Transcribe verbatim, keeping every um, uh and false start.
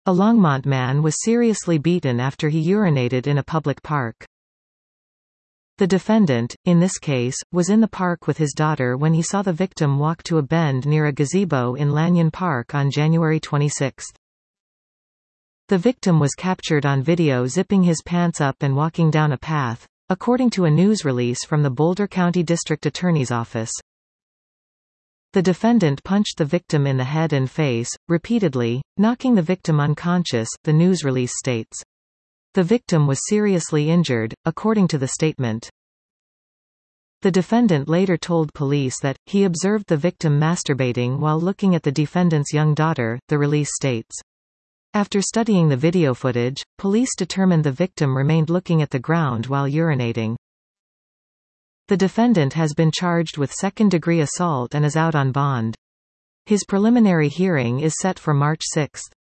A Longmont man was seriously beaten after he urinated in a public park. The defendant, in this case, was in the park with his daughter when he saw the victim walk to a bend near a gazebo in Lanyon Park on January twenty-sixth. The victim was captured on video zipping his pants up and walking down a path, according to a news release from the Boulder County District Attorney's Office. The defendant punched the victim in the head and face, repeatedly, knocking the victim unconscious, the news release states. The victim was seriously injured, according to the statement. The defendant later told police that, he observed the victim masturbating while looking at the defendant's young daughter, the release states. After studying the video footage, police determined the victim remained looking at the ground while urinating. The defendant has been charged with second-degree assault and is out on bond. His preliminary hearing is set for March sixth.